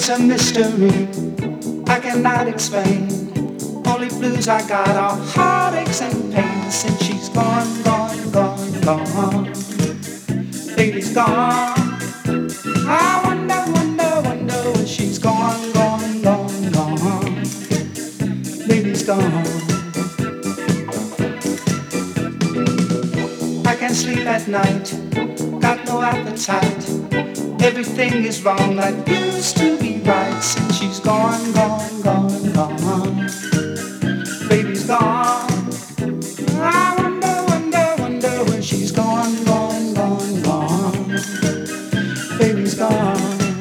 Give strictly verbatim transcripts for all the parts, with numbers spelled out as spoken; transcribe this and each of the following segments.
is a mystery I cannot explain. Only blues I got are heartaches and pain. Since she's gone, gone, gone, gone, baby's gone. I wonder, wonder, wonder when she's gone, gone, gone, gone, baby's gone. I can't sleep at night, got no appetite. Everything is wrong that used to be right. Since she's gone, gone, gone, gone, baby's gone. I wonder, wonder, wonder when she's gone, gone, gone, gone, baby's gone.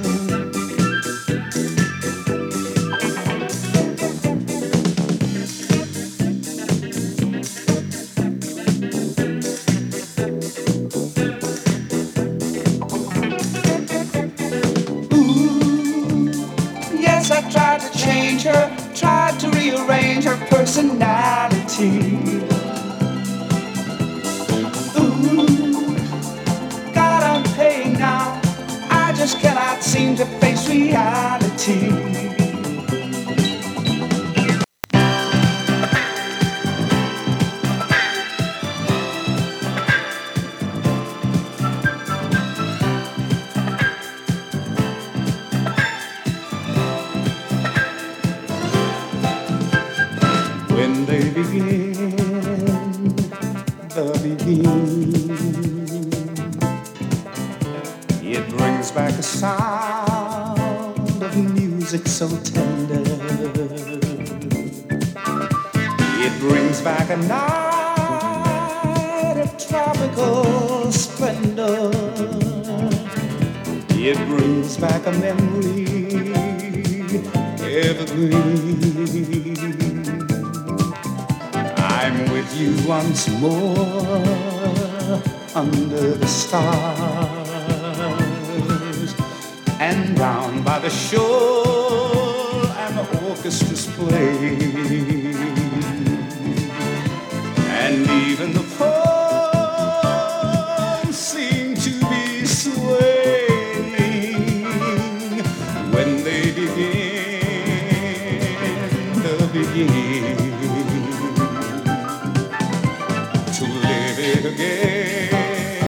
Tried to rearrange her personality. Ooh, God, I'm paying now. I just cannot seem to face reality. When they begin, the begin, it brings back a sound of music so tender. It brings back a night of tropical splendor. It brings back a memory evergreen. I'm with you once more under the stars, and down by the shore and the orchestra's play, and even the palms seem to be swaying when they begin the beginning. Again.